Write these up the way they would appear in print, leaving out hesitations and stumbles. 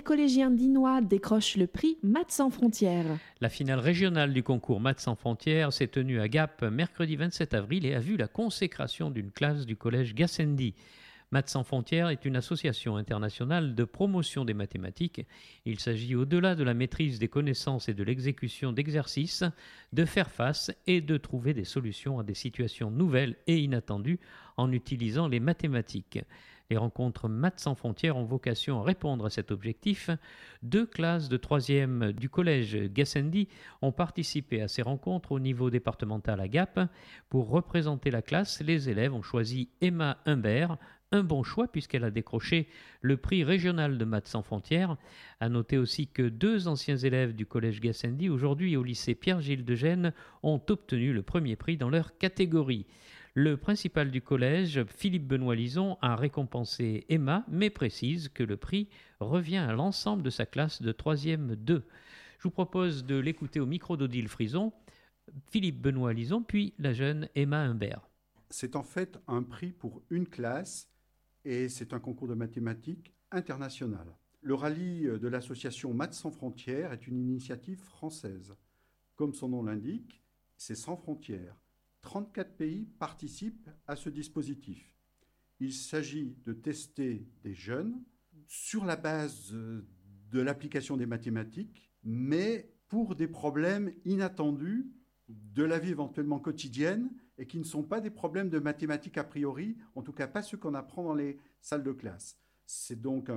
collégiens dinois décrochent le prix Maths sans frontières. La finale régionale du concours Maths sans frontières s'est tenue à Gap mercredi 27 avril et a vu la consécration d'une classe du collège Gassendi. Maths sans frontières est une association internationale de promotion des mathématiques. Il s'agit, au-delà de la maîtrise des connaissances et de l'exécution d'exercices, de faire face et de trouver des solutions à des situations nouvelles et inattendues en utilisant les mathématiques. Les rencontres Maths sans frontières ont vocation à répondre à cet objectif. 2 classes de 3e du collège Gassendi ont participé à ces rencontres au niveau départemental à Gap. Pour représenter la classe, les élèves ont choisi Emma Humbert, un bon choix puisqu'elle a décroché le prix régional de Maths sans frontières. À noter aussi que 2 anciens élèves du collège Gassendi, aujourd'hui au lycée Pierre-Gilles de Gênes, ont obtenu le premier prix dans leur catégorie. Le principal du collège, Philippe Benoît Lison, a récompensé Emma, mais précise que le prix revient à l'ensemble de sa classe de 3e 2. Je vous propose de l'écouter au micro d'Odile Frison, Philippe Benoît Lison, puis la jeune Emma Humbert. C'est en fait un prix pour une classe et c'est un concours de mathématiques international. Le rallye de l'association Maths sans frontières est une initiative française. Comme son nom l'indique, c'est sans frontières. 34 pays participent à ce dispositif. Il s'agit de tester des jeunes sur la base de l'application des mathématiques, mais pour des problèmes inattendus de la vie éventuellement quotidienne et qui ne sont pas des problèmes de mathématiques a priori, en tout cas pas ceux qu'on apprend dans les salles de classe. C'est donc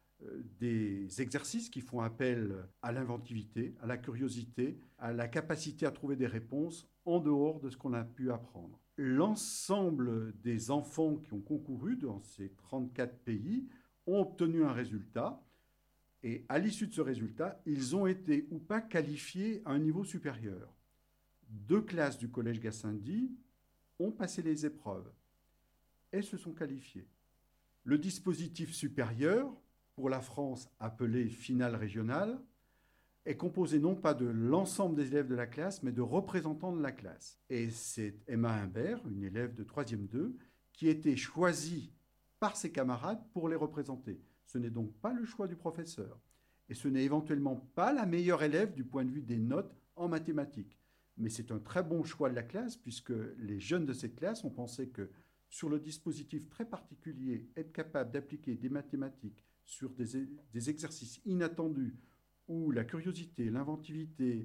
des exercices qui font appel à l'inventivité, à la curiosité, à la capacité à trouver des réponses en dehors de ce qu'on a pu apprendre. L'ensemble des enfants qui ont concouru dans ces 34 pays ont obtenu un résultat et à l'issue de ce résultat, ils ont été ou pas qualifiés à un niveau supérieur. 2 classes du collège Gassendi ont passé les épreuves et se sont qualifiées. Le dispositif supérieur, pour la France appelé finale régionale, est composé non pas de l'ensemble des élèves de la classe, mais de représentants de la classe. Et c'est Emma Humbert, une élève de 3e 2, qui a été choisie par ses camarades pour les représenter. Ce n'est donc pas le choix du professeur. Et ce n'est éventuellement pas la meilleure élève du point de vue des notes en mathématiques. Mais c'est un très bon choix de la classe, puisque les jeunes de cette classe ont pensé que sur le dispositif très particulier, être capable d'appliquer des mathématiques sur des exercices inattendus, où la curiosité, l'inventivité,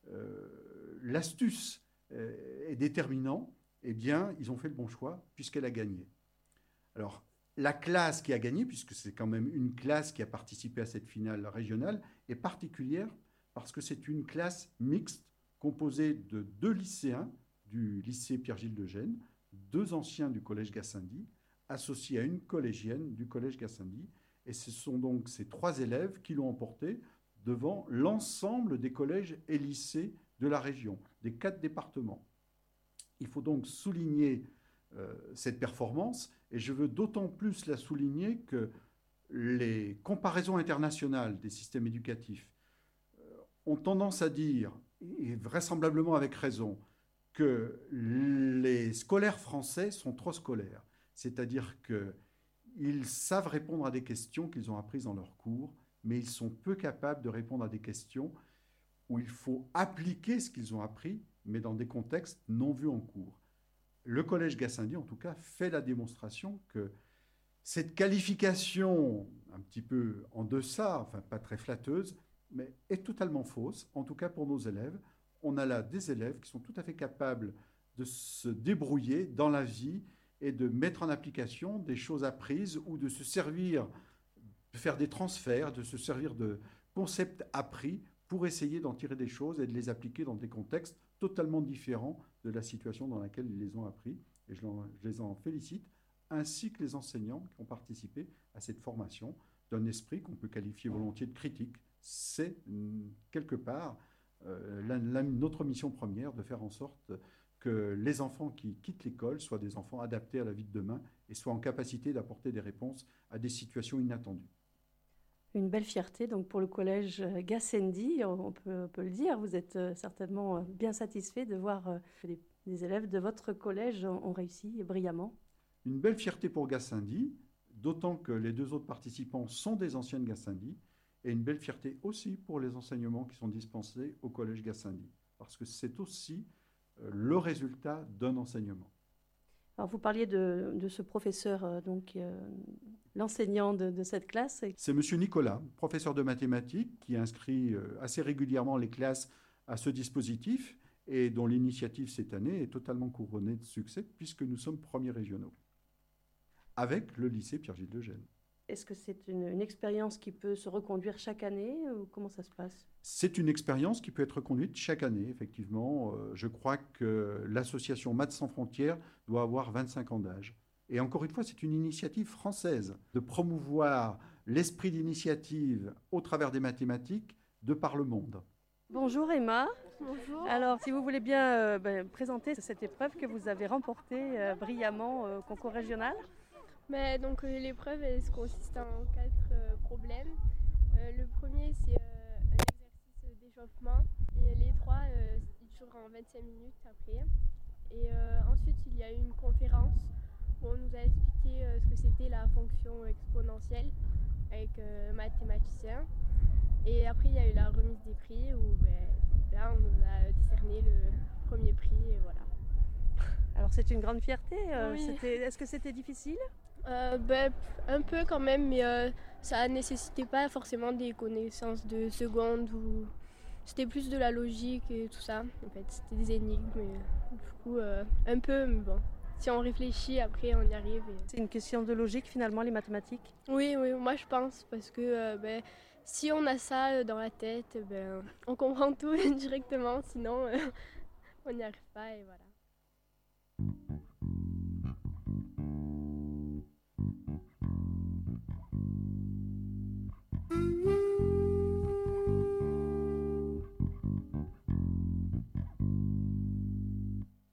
l'astuce est déterminant, eh bien, ils ont fait le bon choix, puisqu'elle a gagné. Alors, la classe qui a gagné, puisque c'est quand même une classe qui a participé à cette finale régionale, est particulière parce que c'est une classe mixte composée de 2 lycéens du lycée Pierre-Gilles de Gênes, 2 anciens du collège Gassendi, associés à une collégienne du collège Gassendi. Et ce sont donc ces 3 élèves qui l'ont emporté devant l'ensemble des collèges et lycées de la région, des 4 départements. Il faut donc souligner cette performance, et je veux d'autant plus la souligner que les comparaisons internationales des systèmes éducatifs ont tendance à dire, et vraisemblablement avec raison, que les scolaires français sont trop scolaires. C'est-à-dire qu'ils savent répondre à des questions qu'ils ont apprises dans leurs cours, mais ils sont peu capables de répondre à des questions où il faut appliquer ce qu'ils ont appris, mais dans des contextes non vus en cours. Le collège Gassendi, en tout cas, fait la démonstration que cette qualification, un petit peu en deçà, enfin pas très flatteuse, mais est totalement fausse, en tout cas pour nos élèves. On a là des élèves qui sont tout à fait capables de se débrouiller dans la vie et de mettre en application des choses apprises ou de se servir, de faire des transferts, de se servir de concepts appris pour essayer d'en tirer des choses et de les appliquer dans des contextes totalement différents de la situation dans laquelle ils les ont appris. Et je les en félicite, ainsi que les enseignants qui ont participé à cette formation d'un esprit qu'on peut qualifier volontiers de critique. C'est quelque part notre mission première de faire en sorte que les enfants qui quittent l'école soient des enfants adaptés à la vie de demain et soient en capacité d'apporter des réponses à des situations inattendues. Une belle fierté donc pour le collège Gassendi, on peut le dire. Vous êtes certainement bien satisfait de voir que les élèves de votre collège ont réussi brillamment. Une belle fierté pour Gassendi, d'autant que les 2 autres participants sont des anciens de Gassendi et une belle fierté aussi pour les enseignements qui sont dispensés au Collège Gassendi, parce que c'est aussi le résultat d'un enseignement. Alors vous parliez de ce professeur, l'enseignant de cette classe. C'est M. Nicolas, professeur de mathématiques, qui inscrit assez régulièrement les classes à ce dispositif et dont l'initiative cette année est totalement couronnée de succès puisque nous sommes premiers régionaux, avec le lycée Pierre-Gilles de Gênes. Est-ce que c'est une expérience qui peut se reconduire chaque année ou comment ça se passe? C'est une expérience qui peut être reconduite chaque année, effectivement. Je crois que l'association Maths sans frontières doit avoir 25 ans d'âge. Et encore une fois, c'est une initiative française de promouvoir l'esprit d'initiative au travers des mathématiques de par le monde. Bonjour Emma. Bonjour. Alors, si vous voulez bien présenter cette épreuve que vous avez remportée brillamment au concours régional. Mais donc l'épreuve elle consiste en 4 problèmes. Le premier c'est un exercice d'échauffement et les 3 ils durent en 25 minutes après. Et ensuite il y a eu une conférence où on nous a expliqué ce que c'était la fonction exponentielle avec un mathématicien. Et après il y a eu la remise des prix où là on nous a décerné le premier prix et voilà. Alors c'est une grande fierté. Oui. Est-ce que c'était difficile? Un peu quand même, mais ça nécessitait pas forcément des connaissances de seconde ou c'était plus de la logique et tout ça. En fait, c'était des énigmes, et, du coup un peu, mais bon. Si on réfléchit, après on y arrive. C'est une question de logique finalement, les mathématiques? Oui, moi je pense parce que si on a ça dans la tête, on comprend tout directement, sinon on n'y arrive pas et voilà.